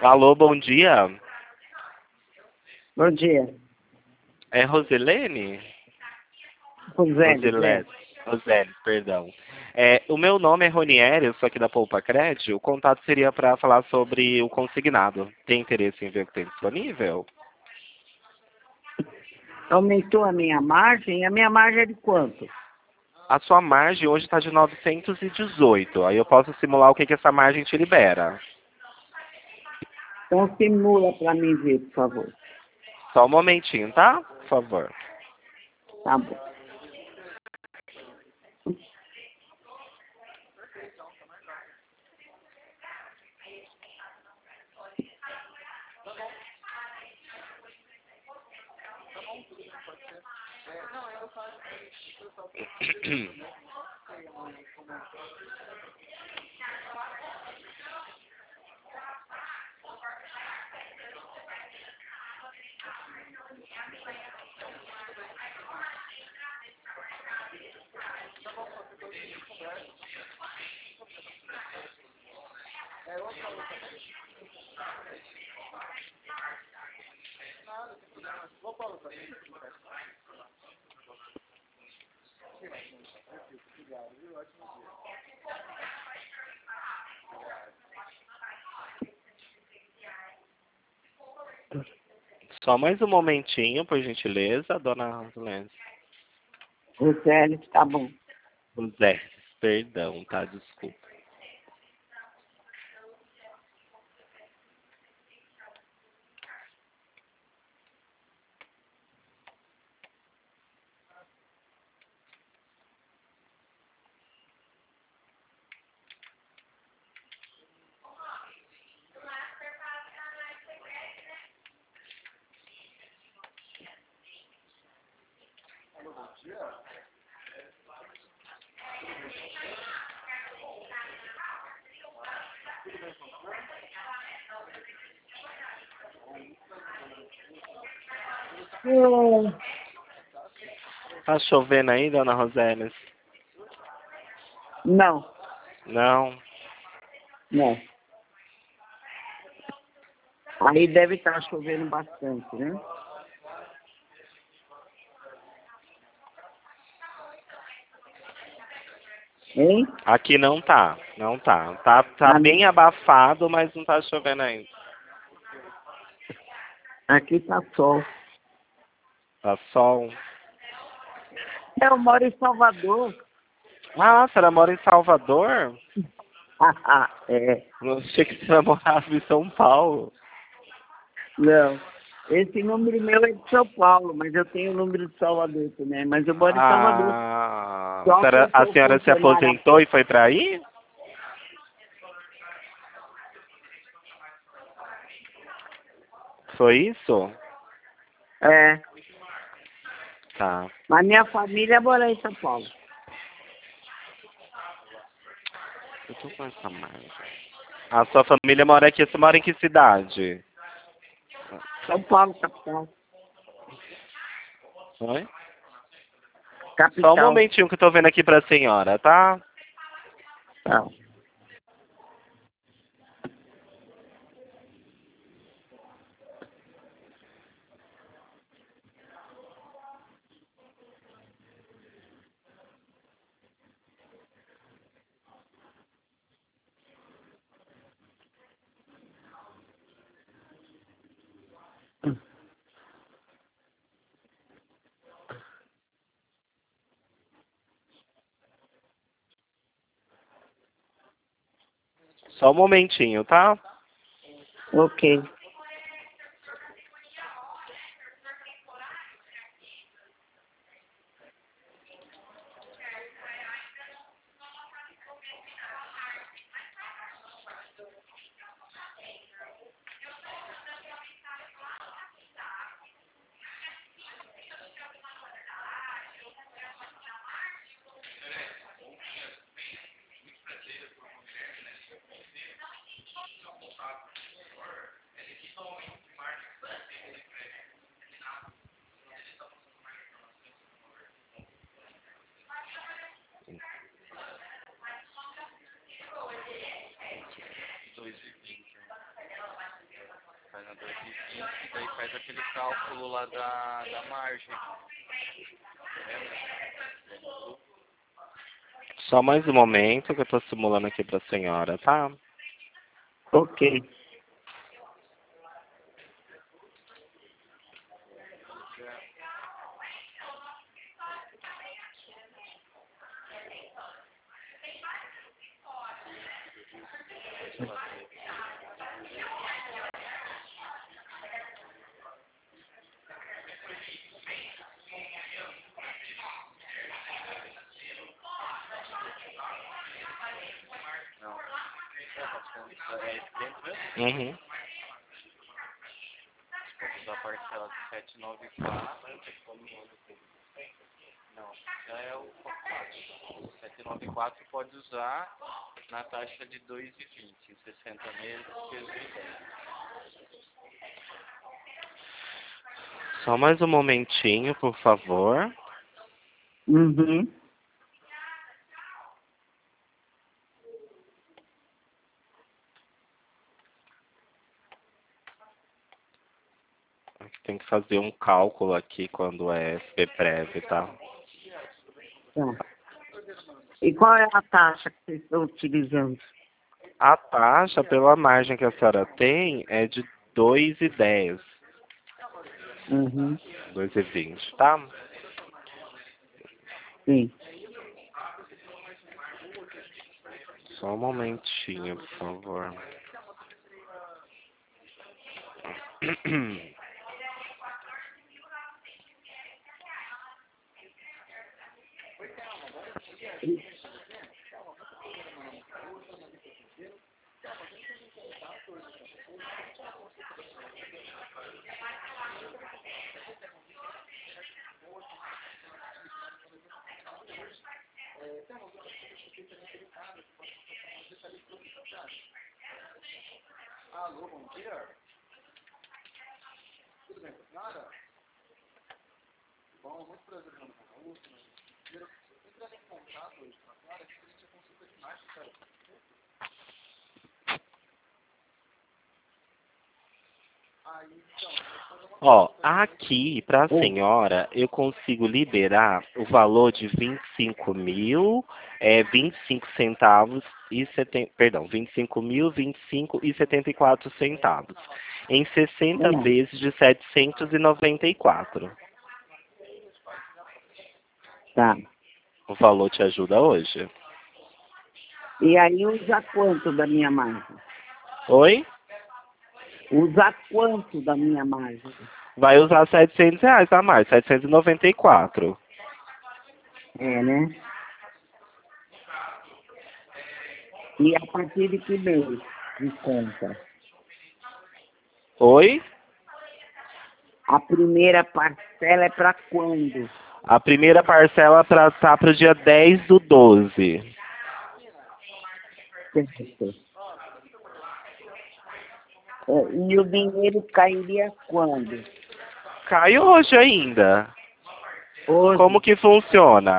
Alô, bom dia. Bom dia. É Rosilene? Roseli, Rosilene. Roseli, perdão. O meu nome é Ronieri, eu sou aqui da Poupa Cred. O contato seria para falar sobre o consignado. Tem interesse em ver o que tem disponível? aumentou a minha margem é de quanto? A sua margem hoje está de 918. Aí eu posso simular o que essa margem te libera. Então simula para mim ver, por favor. Só um momentinho, tá? Por favor. Tá bom. Só mais um momentinho, por gentileza, dona Rosilene. Roseli, tá bom. José, perdão, tá? Desculpa. Tá chovendo aí, dona Rosélia? Não, Não? não. Aí deve estar chovendo bastante, né? Hein? Aqui não tá, não tá. Tá bem abafado, mas não tá chovendo ainda. Aqui tá sol. Tá sol. Eu moro em Salvador. Ah, a senhora mora em Salvador? É, Eu achei que a senhora morava em São Paulo. não. Esse número meu é de São Paulo, mas eu tenho o número de Salvador também. Mas eu moro em Salvador. Ah, Só que eu a sou senhora se funcionária. aposentou e foi pra aí? Foi isso? É, Tá. mas minha família mora em São Paulo. Eu tô com essa margem. A sua família mora aqui, você mora em que cidade? São Paulo, capital. Oi? Só um Capital. momentinho que eu tô vendo aqui pra senhora, tá? Tá. Só um momentinho, tá? Ok. faz aquele cálculo lá da margem. Só mais um momento que eu estou simulando aqui para a senhora, tá? Ok. Uhum. Pode usar a parcela de 794. Não, já é o 794 pode usar na taxa de 2,20, 60 meses, peso de 10. Só mais um momentinho, por favor. Uhum. Tem que fazer um cálculo aqui quando é FPPrev, tá? Tá. E qual é a taxa que vocês estão utilizando? A taxa, pela margem que a senhora tem, é de 2,10. Uhum. 2,20, tá? Sim. Só um momentinho, por favor. Ó, aqui para a senhora eu consigo liberar o valor de 25 centavos e 25.025 e 74 centavos em 60 Não. vezes de 794. Tá. O valor te ajuda hoje? E aí usa quanto da minha margem? Oi? Usa quanto da minha margem? Vai usar R$ 700 a mais, 794. É, né? E a partir de que mês de conta? Oi? A primeira parcela é para quando? A primeira parcela tá para o dia 10/12. Certo. É, e o dinheiro cairia quando? Cai hoje ainda. Como Hoje? que funciona?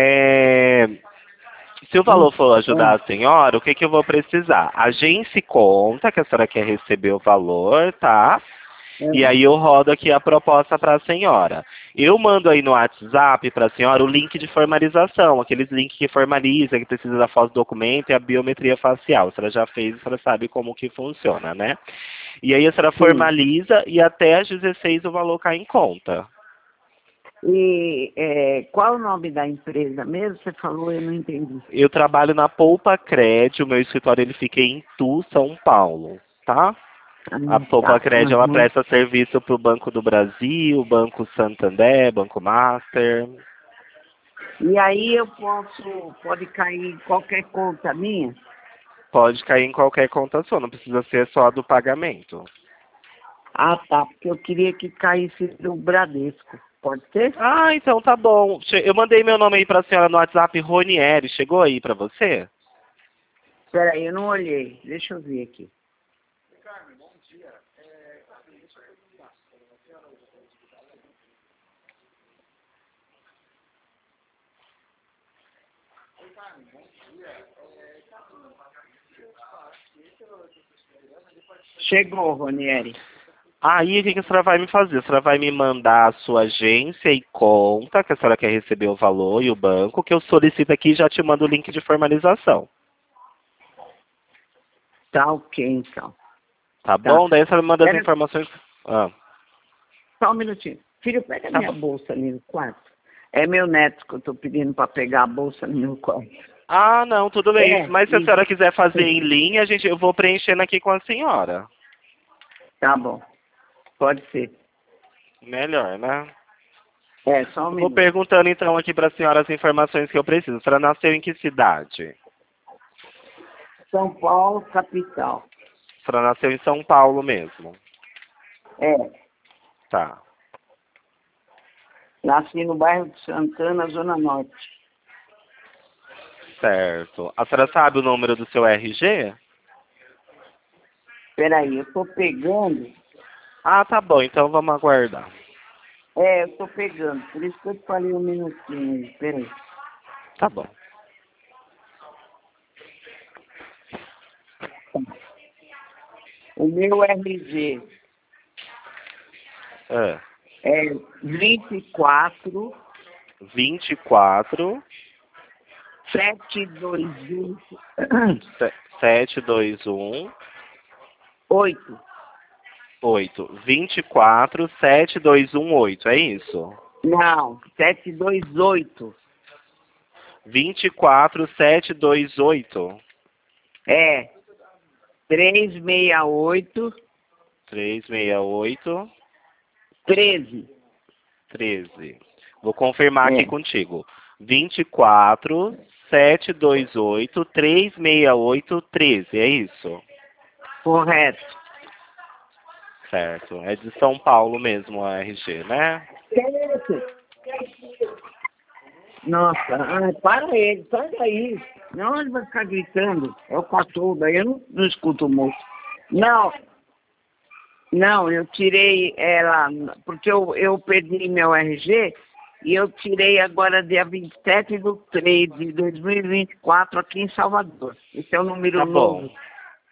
Se o valor for ajudar a senhora, o que que eu vou precisar? Agência conta, que a senhora quer receber o valor, tá? E aí eu rodo aqui a proposta para a senhora. Eu mando aí no WhatsApp para a senhora o link de formalização, aqueles links que formaliza, que precisa da foto do documento e a biometria facial. A senhora já fez, a senhora sabe como que funciona, né? E aí a senhora Sim. formaliza e até às 16 o valor cai em conta. E qual o nome da empresa mesmo? Você falou, eu não entendi. Eu trabalho na Poupa Cred, o meu escritório ele fica em Itu, São Paulo, tá? Ah, A Poupa tá. Cred ela Uhum. presta serviço para o Banco do Brasil, Banco Santander, Banco Master. E aí pode cair em qualquer conta minha? Pode cair em qualquer conta sua, não precisa ser só a do pagamento. Ah, tá, porque eu queria que caísse no Bradesco. Pode ser? Ah, então tá bom. Eu mandei meu nome aí para a senhora no WhatsApp, Ronieri. Chegou aí para você? Peraí, eu não olhei. Deixa eu ver aqui. Chegou, Ronieri. Aí, o que a senhora vai me fazer? A senhora vai me mandar a sua agência e conta, que a senhora quer receber o valor e o banco, que eu solicito aqui e já te mando o link de formalização. Tá ok, então. Tá bom? Daí a senhora me manda as Pera- informações. Ah, Só um minutinho. Filho, pega Tá minha bom. bolsa ali no quarto. É meu neto que eu tô pedindo para pegar a bolsa no meu quarto. Ah, não, tudo bem. Mas se a Isso. senhora quiser fazer em linha, eu vou preenchendo aqui com a senhora. Tá bom. Pode ser. Melhor, né? Só um Vou minuto. perguntando então aqui para a senhora as informações que eu preciso. A senhora nasceu em que cidade? São Paulo, capital. A senhora nasceu em São Paulo mesmo. É. Tá. Nasci no bairro de Santana, Zona Norte. Certo. A senhora sabe o número do seu RG? Peraí, eu tô pegando. Ah, tá bom. Então vamos aguardar. Eu tô pegando. Por isso que eu te falei um minutinho aí. Peraí. Tá bom. O meu RG É. é 24 24 721 721 8. 8. 24 7218, é isso? Não, 728. 24 728 É 368 368 13. 13. Vou confirmar aqui É. contigo. 24 728 368 13, é isso? Correto. Certo. É de São Paulo mesmo a RG, né? Nossa, para ele, sai daí. Não, ele vai ficar gritando. É o pastor, daí eu não escuto o moço. Não, eu tirei ela, porque eu perdi meu RG e eu tirei agora dia 27/3/2024 aqui em Salvador. Esse é o número Tá novo. bom.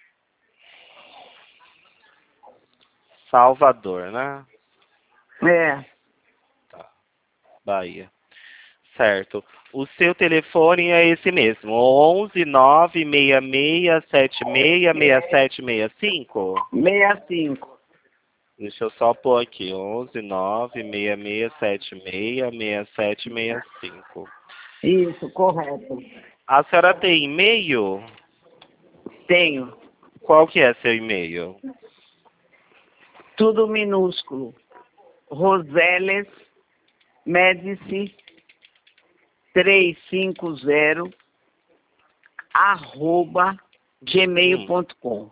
Salvador, né? É, Bahia. Certo. O seu telefone é esse mesmo, 11 966 76 6765? 65. Deixa eu só pôr aqui, 11 966 76 6765. Isso, correto. A senhora tem e-mail? Tenho. Qual que é seu e-mail? Tudo minúsculo. Roseles Médici 350 @gmail.com.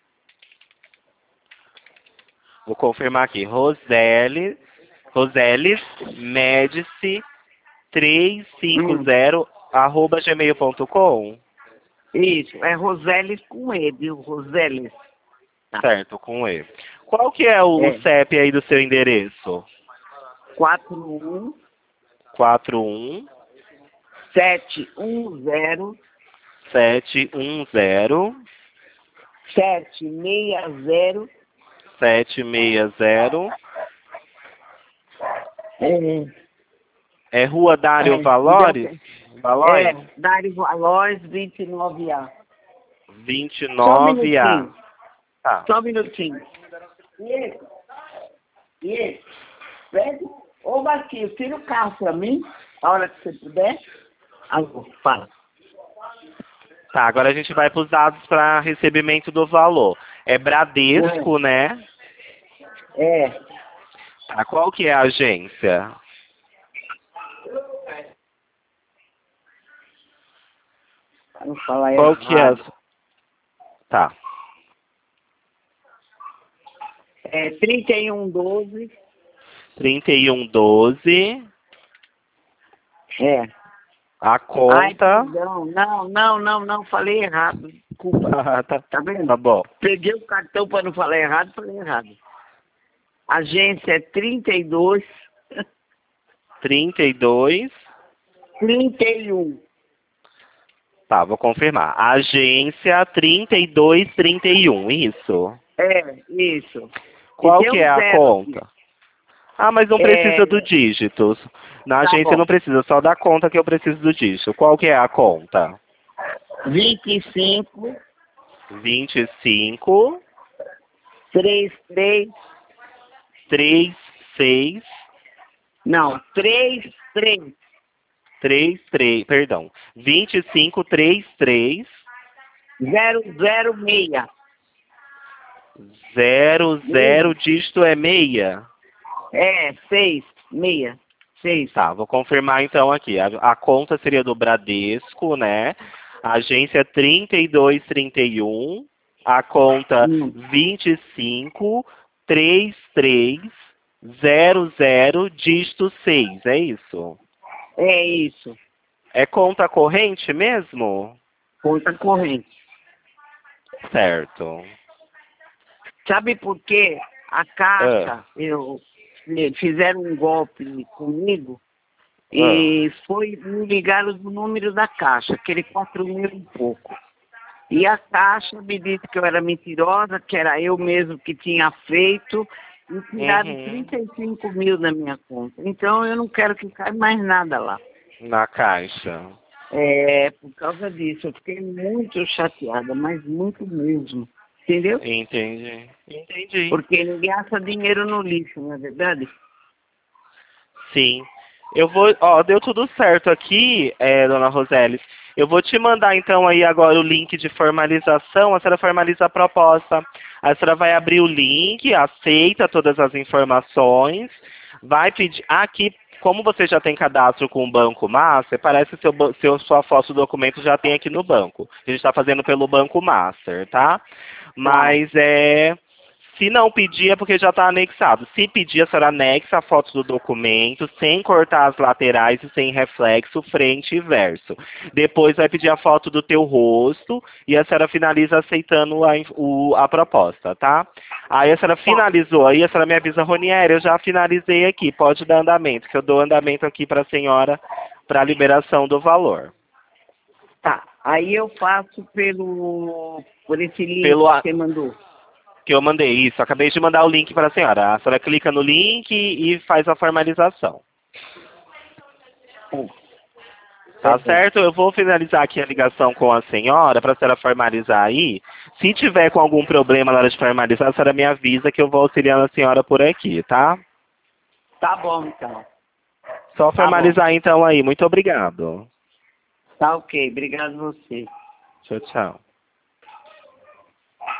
Vou confirmar aqui, Roseles Médici 350 @gmail.com. Isso, é Roseles com E, viu? Roseles. Tá. Certo, com E. Qual que é o É. CEP aí do seu endereço? 41 41 710 710 760 760. é, É Rua Dário Valores? Dário Valores 29A. Só um 29A. minutinho. Tá. Só um minutinho. E pede. Ô Marquinhos, tira o carro pra mim, a hora que você puder. Alô, fala. Tá, agora a gente vai para os dados para recebimento do valor. É Bradesco, né? É. Tá, qual que é a agência? Pra não falar Qual que é a... errado. Tá. É 3112. 3112. É. A Ai, conta... perdão. Não, falei errado. Desculpa. tá, Tá vendo? tá bom. Peguei o cartão para não falar errado, falei errado. Agência é 32 32. 31. Tá, vou confirmar. Agência 3231, isso. É, isso. Qual tem que um é a zero conta? Ah, mas não precisa do dígito. Na Tá agência bom. não precisa, só da conta que eu preciso do dígito. Qual que é a conta? 25, 25, 33, 36, não, 33, 33, perdão. 25, 33, 006. 00, dígito é meia. É, 6, 6. Tá, vou confirmar então aqui. A conta seria do Bradesco, né? A agência é 3231, a conta 25 33 00 dígito 6, é isso? É isso. É conta corrente mesmo? Conta corrente. Certo. Sabe por quê? A Caixa, fizeram um golpe comigo e me ligaram do número da Caixa, aquele 4.000 e pouco. E a Caixa me disse que eu era mentirosa, que era eu mesmo que tinha feito, e tiraram 35 mil da minha conta. Então eu não quero que caia mais nada lá. Na Caixa. É, por causa disso, eu fiquei muito chateada, mas muito mesmo. Entendeu? Entendi. Entendi. Porque ninguém gasta dinheiro no lixo, não é verdade? Sim. Eu vou, ó, deu tudo certo aqui, dona Roseli. Eu vou te mandar então aí agora o link de formalização, a senhora formaliza a proposta. A senhora vai abrir o link, aceita todas as informações, vai pedir aqui, como você já tem cadastro com o Banco Master, parece que sua foto do documento já tem aqui no banco. A gente está fazendo pelo Banco Master, tá? Mas se não pedir é porque já está anexado. Se pedir, a senhora anexa a foto do documento, sem cortar as laterais e sem reflexo, frente e verso. Depois vai pedir a foto do teu rosto e a senhora finaliza aceitando a proposta, tá? Aí a senhora finalizou, aí a senhora me avisa, Ronieri, eu já finalizei aqui, pode dar andamento, que eu dou andamento aqui para a senhora para a liberação do valor. Tá, aí eu faço por esse link Pelo que você mandou. Que eu mandei isso, acabei de mandar o link para a senhora. A senhora clica no link e faz a formalização. Tá certo? Eu vou finalizar aqui a ligação com a senhora para a senhora formalizar aí. Se tiver com algum problema na hora de formalizar, a senhora me avisa que eu vou auxiliando a senhora por aqui, tá? Tá bom, então. Só Tá formalizar então aí. Muito obrigado. Tá ok, obrigado a você. Tchau, tchau.